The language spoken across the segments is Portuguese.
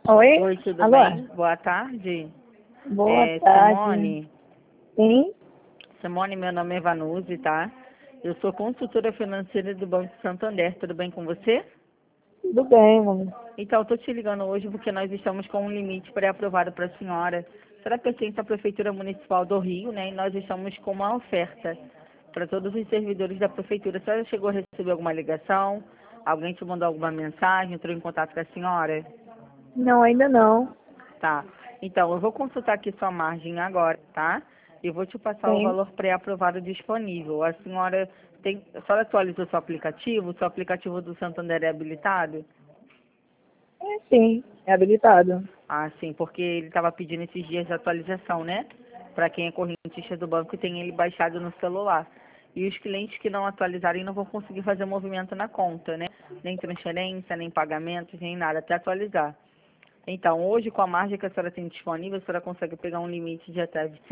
Oi? Oi, tudo Alô? bem? Boa tarde. Boa tarde. Simone. Sim? Simone, meu nome é Vanuzi, tá? Eu sou consultora financeira do Banco Santander. Tudo bem com você? Tudo bem, mano. Então, eu tô te ligando hoje porque nós estamos com um limite pré-aprovado para a senhora. A senhora pertence à Prefeitura Municipal do Rio, né? E nós estamos com uma oferta para todos os servidores da Prefeitura. A senhora chegou a receber alguma ligação? Alguém te mandou alguma mensagem? Entrou em contato com a senhora? Não, ainda não. Tá. Então, eu vou consultar aqui sua margem agora, tá? E vou te passar o Sim. valor pré-aprovado disponível. A senhora tem. A senhora atualizou seu aplicativo? O seu aplicativo do Santander é habilitado? É, sim. É habilitado. Ah, sim, porque ele estava pedindo esses dias de atualização, né? Para quem é correntista do banco e tem ele baixado no celular. E os clientes que não atualizarem não vão conseguir fazer movimento na conta, né? Nem transferência, nem pagamentos, nem nada, até atualizar. Então, hoje, com a margem que a senhora tem disponível, a senhora consegue pegar um limite de até R$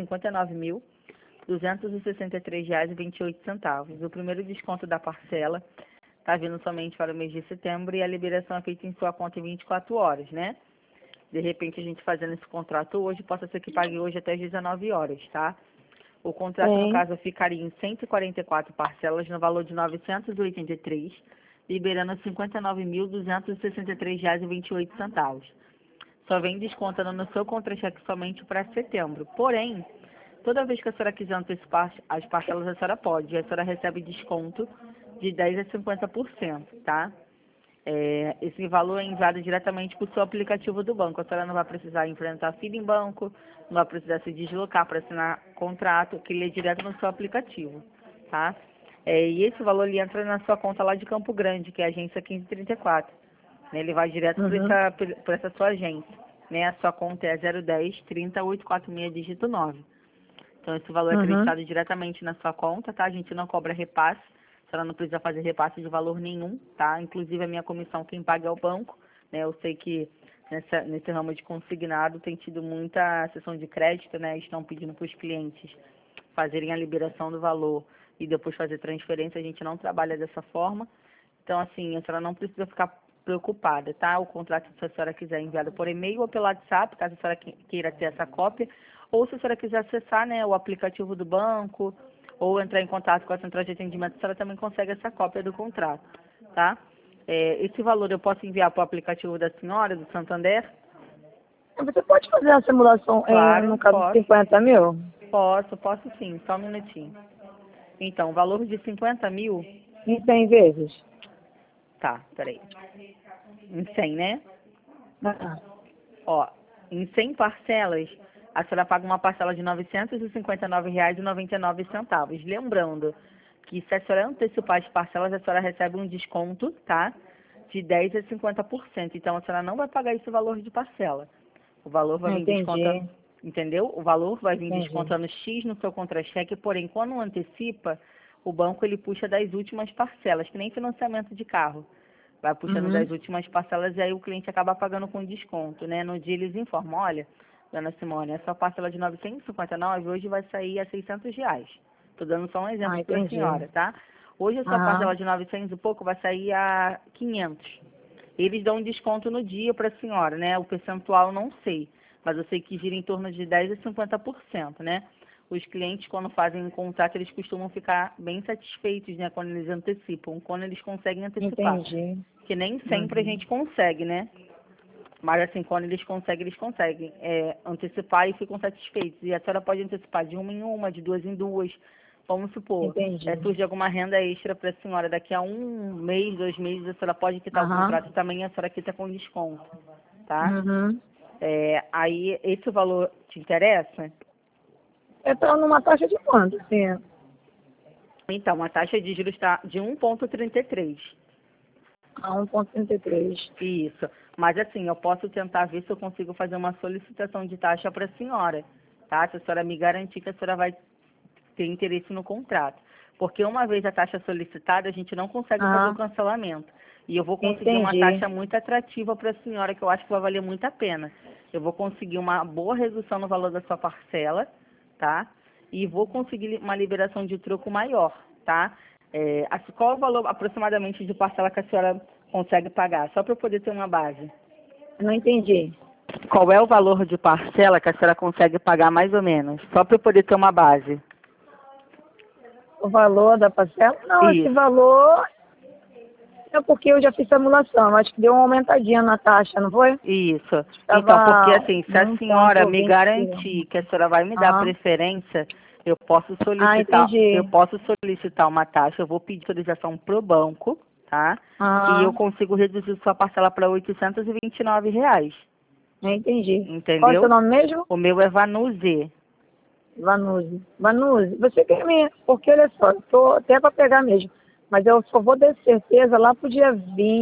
59.263,28. O primeiro desconto da parcela está vindo somente para o mês de setembro e a liberação é feita em sua conta em 24 horas, né? De repente, a gente fazendo esse contrato hoje, possa ser que pague hoje até às 19 horas, tá? O contrato, no Sim. caso, ficaria em 144 parcelas no valor de 983, liberando R$ 59.263,28. Só vem descontando no seu contra-cheque somente para setembro. Porém, toda vez que a senhora quiser antecipar as parcelas, a senhora pode. A senhora recebe desconto de 10% a 50%, tá? Esse valor é enviado diretamente para o seu aplicativo do banco. A senhora não vai precisar enfrentar fila em banco, não vai precisar se deslocar para assinar contrato, que ele é direto no seu aplicativo, tá? E esse valor ele entra na sua conta lá de Campo Grande, que é a agência 1534. Né? Ele vai direto Uhum. para essa sua agência. Né? A sua conta é 010 30 846 dígito 9. Então, esse valor é Uhum. acreditado diretamente na sua conta, tá? A gente não cobra repasse, a senhora não precisa fazer repasse de valor nenhum, tá? Inclusive, a minha comissão, quem paga é o banco, né? Eu sei que nesse ramo de consignado tem tido muita sessão de crédito, né? Estão pedindo para os clientes fazerem a liberação do valor e depois fazer transferência. A gente não trabalha dessa forma. Então, assim, a senhora não precisa ficar preocupada, tá? O contrato, se a senhora quiser, enviado por e-mail ou pelo WhatsApp, caso a senhora queira ter essa cópia, ou se a senhora quiser acessar, né, o aplicativo do banco, ou entrar em contato com a central de atendimento, a senhora também consegue essa cópia do contrato, tá? Esse valor eu posso enviar para o aplicativo da senhora, do Santander? Você pode fazer a simulação, Claro, no caso de posso. 50 mil? Posso sim, só um minutinho. Então, o valor de 50 mil, Em 100 vezes? tá, peraí, em 100, né? Ah, Ó, em 100 parcelas, a senhora paga uma parcela de R$ 959,99. Lembrando que se a senhora antecipar as parcelas, a senhora recebe um desconto, tá? De 10% a 50%. Então, a senhora não vai pagar esse valor de parcela. O valor vai vir descontando, entendi. entendeu? O valor vai vir Entendi. descontando X no seu contra-cheque, porém, quando antecipa, o banco ele puxa das últimas parcelas, que nem financiamento de carro. Vai puxando Uhum. das últimas parcelas e aí o cliente acaba pagando com desconto, né? No dia eles informam, olha, dona Simone, essa parcela de 959 hoje vai sair a R$ 600. Estou dando só um Ah, exemplo para a entendi. senhora, tá? Hoje a sua Aham. parcela de 900 e pouco vai sair a 500. Eles dão um desconto no dia para a senhora, né? O percentual eu não sei, mas eu sei que gira em torno de 10% a 50%, né? Os clientes, quando fazem um contrato, eles costumam ficar bem satisfeitos, né? Quando eles antecipam, quando eles conseguem antecipar. Entendi. Que nem sempre a Uhum. gente consegue, né? Mas assim, quando eles conseguem antecipar e ficam satisfeitos. E a senhora pode antecipar de uma em uma, de duas em duas. Vamos supor, Entendi. surge alguma renda extra para a senhora. Daqui a um mês, 2 meses, a senhora pode quitar o Aham. contrato e também a senhora quita com desconto, tá? Uhum. Aí, esse valor te interessa? Eu tô numa taxa de quanto, sim? Então, a taxa de juros está de 1,33. A 1,33. Isso. Mas assim, eu posso tentar ver se eu consigo fazer uma solicitação de taxa para a senhora, tá? Se a senhora me garantir que a senhora vai ter interesse no contrato. Porque uma vez a taxa solicitada, a gente não consegue fazer o Aham. cancelamento. E eu vou conseguir uma Entendi. taxa muito atrativa para a senhora, que eu acho que vai valer muito a pena. Eu vou conseguir uma boa redução no valor da sua parcela, tá? E vou conseguir uma liberação de troco maior, tá? Qual é o valor aproximadamente de parcela que a senhora consegue pagar? Só para eu poder ter uma base. Eu não entendi. Qual é o valor de parcela que a senhora consegue pagar mais ou menos? Só para eu poder ter uma base. O valor da parcela? Não, esse Isso. valor é porque eu já fiz simulação. Acho que deu uma aumentadinha na taxa, não foi? Isso. Tava Então, porque assim, se a um senhora ponto me 20. garantir que a senhora vai me dar Aham. preferência, Ah, eu entendi. posso solicitar uma taxa, eu vou pedir autorização pro banco, tá? E eu Aham, consigo reduzir sua parcela para R$ 829, entendi. Qual é o seu entendeu? nome mesmo? O meu é Vanuzi. Vanuzi. Vanuzi, você quer me... Porque, olha só, eu tô até para pegar mesmo. Mas eu só vou ter certeza lá pro dia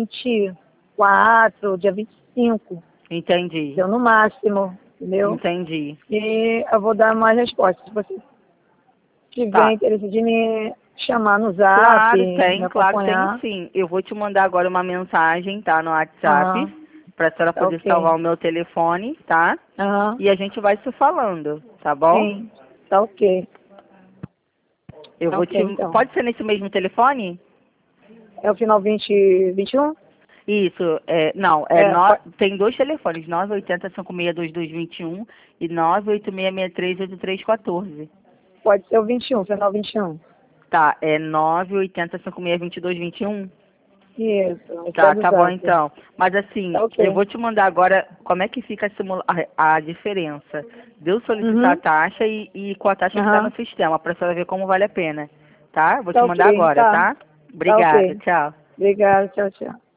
24, dia 25. Entendi. Deu no máximo, entendeu? Entendi. E eu vou dar mais respostas. Se você tiver Tá. interesse de me chamar no Zap, Claro, me claro, tem acompanhar. sim. Eu vou te mandar agora uma mensagem, tá, no WhatsApp, Aham, para a senhora tá poder ok. salvar o meu telefone, tá? Aham, E a gente vai se falando, tá bom? sim, tá ok. Eu Tá vou ok, te. então. Pode ser nesse mesmo telefone? É o final 2021? Isso, não, É, tem dois telefones, 980-562221 e 98663-8314. pode ser o 21, final 21. Tá, é 980-562221? Isso, esse é Tá, do tá bom Zap. então. Mas assim, Tá eu ok. vou te mandar agora como é que fica a diferença de eu solicitar a Uhum, taxa e com a taxa que está no aham, sistema, para você ver como vale a pena. Tá? Vou te tá mandar ok, agora, tá. tá? Tá Obrigada, ok. tchau. Obrigada, tchau, tchau.